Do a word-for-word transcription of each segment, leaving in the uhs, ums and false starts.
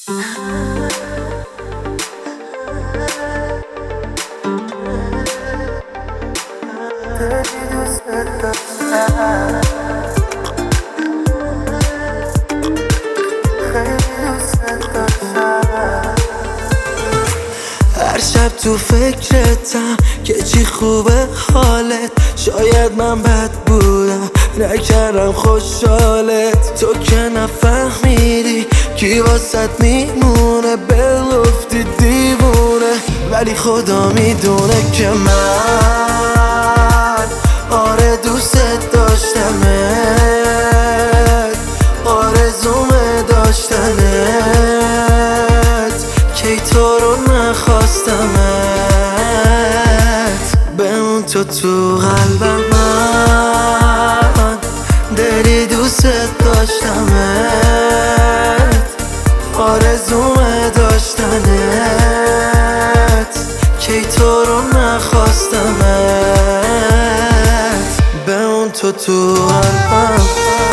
هر شب تو فکرتم که چی خوبه حالت. شاید من بد بودم نکردم خوشحالت. تو که نفهمیدی کی واسط میمونه، بگفتی دیوونه. ولی خدا میدونه که من آره دوست داشتمت، آرزومه داشتنت، کی تو رو نخواستمت. بمون تو تو قلبم، من دلی دوست داشتمت، آرزومه داشتنت، کی تو رو نخواستمت. بمون تو تو قلبم.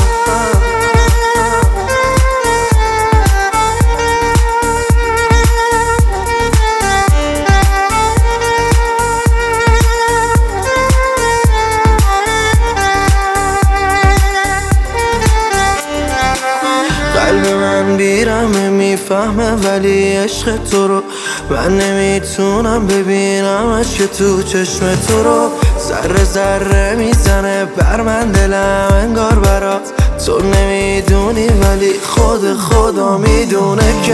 قلب من بیرمه میفهمه ولی عشق تو رو من نمیتونم ببینمش که تو چشم تو رو. ذره ذره میزنه بر من دلم انگار برات. تو نمیدونی ولی خود خدا میدونه که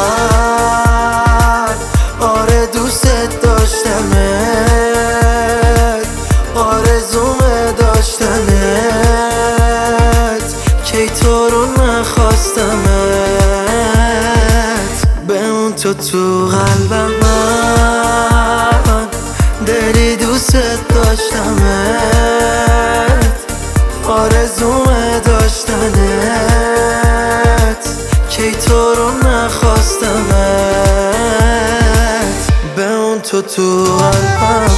من آره دوست داشتمت، آرزومه داشتنت، کی تو رو نخواستمت. بمون تو تو قلبم، من دلی دوست داشتمت، آرزومه داشتنت، کی تو رو نخواستمت. بمون تو تو قلبم.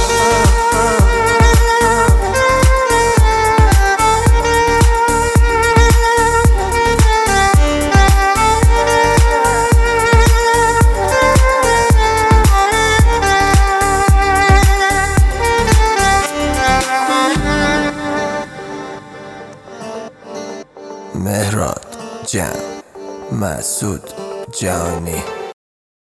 مهراد جان، مسعود جانی.